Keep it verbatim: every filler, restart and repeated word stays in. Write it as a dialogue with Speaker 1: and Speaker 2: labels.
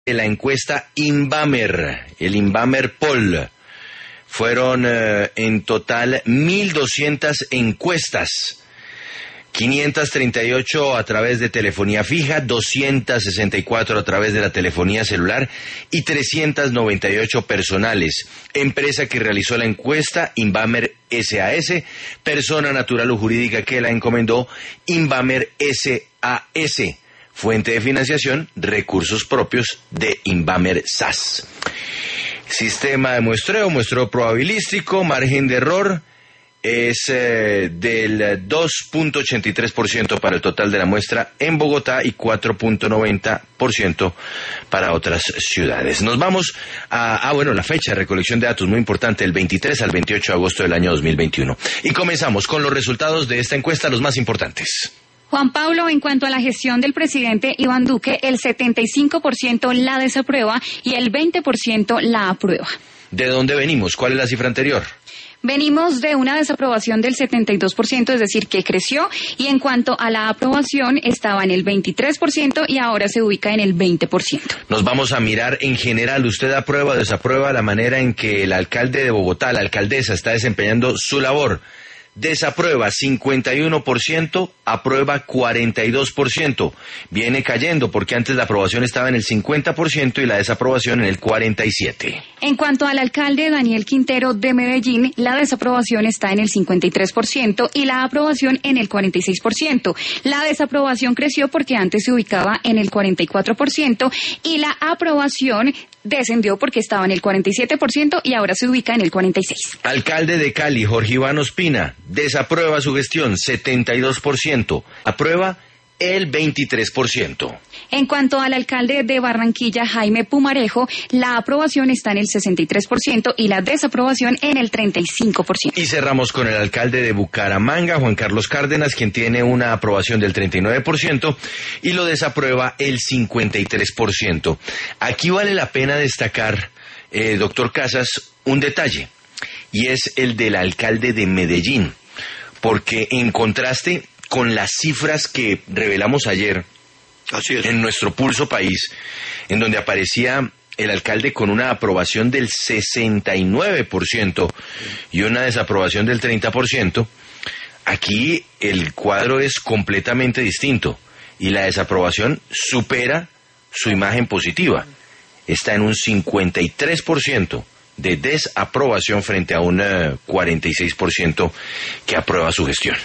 Speaker 1: de la encuesta Inbamer, el Inbamer Poll. Fueron eh, en total mil doscientas encuestas, quinientas treinta y ocho a través de telefonía fija, doscientas sesenta y cuatro a través de la telefonía celular y trescientas noventa y ocho personales. Empresa que realizó la encuesta, Inbamer S A S, persona natural o jurídica que la encomendó, Inbamer S A S. Fuente de financiación, recursos propios de Inbamer S A S. Sistema de muestreo, muestreo probabilístico, margen de error es eh, del dos punto ochenta y tres por ciento para el total de la muestra en Bogotá y cuatro punto noventa por ciento para otras ciudades. Nos vamos a, ah, bueno, la fecha de recolección de datos, muy importante, el veintitrés al veintiocho de agosto del año dos mil veintiuno. Y comenzamos con los resultados de esta encuesta, los más importantes.
Speaker 2: Juan Pablo, en cuanto a la gestión del presidente Iván Duque, el setenta y cinco por ciento la desaprueba y el veinte por ciento la aprueba.
Speaker 1: ¿De dónde venimos? ¿Cuál es la cifra anterior?
Speaker 2: Venimos de una desaprobación del setenta y dos por ciento, es decir, que creció, y en cuanto a la aprobación estaba en el veintitrés por ciento y ahora se ubica en el veinte por ciento.
Speaker 1: Nos vamos a mirar en general. ¿Usted aprueba o desaprueba la manera en que el alcalde de Bogotá, la alcaldesa, está desempeñando su labor? Desaprueba cincuenta y uno por ciento, aprueba cuarenta y dos por ciento. Viene cayendo porque antes la aprobación estaba en el cincuenta por ciento y la desaprobación en el cuarenta y siete por ciento.
Speaker 2: En cuanto al alcalde Daniel Quintero de Medellín, la desaprobación está en el cincuenta y tres por ciento y la aprobación en el cuarenta y seis por ciento. La desaprobación creció porque antes se ubicaba en el cuarenta y cuatro por ciento y la aprobación descendió porque estaba en el cuarenta y siete por ciento y ahora se ubica en el cuarenta y seis por ciento.
Speaker 1: Alcalde de Cali, Jorge Iván Ospina, desaprueba su gestión, setenta y dos por ciento. Aprueba el veintitrés por ciento.
Speaker 2: En cuanto al alcalde de Barranquilla, Jaime Pumarejo, la aprobación está en el sesenta y tres por ciento y la desaprobación en el treinta y cinco por ciento.
Speaker 1: Y cerramos con el alcalde de Bucaramanga, Juan Carlos Cárdenas, quien tiene una aprobación del treinta y nueve por ciento y lo desaprueba el cincuenta y tres por ciento. Aquí vale la pena destacar, eh, doctor Casas, un detalle, y es el del alcalde de Medellín, porque en contraste con las cifras que revelamos ayer, así es, en nuestro Pulso País, en donde aparecía el alcalde con una aprobación del sesenta y nueve por ciento y una desaprobación del treinta por ciento, aquí el cuadro es completamente distinto y la desaprobación supera su imagen positiva. Está en un cincuenta y tres por ciento de desaprobación frente a un uh, cuarenta y seis por ciento que aprueba su gestión.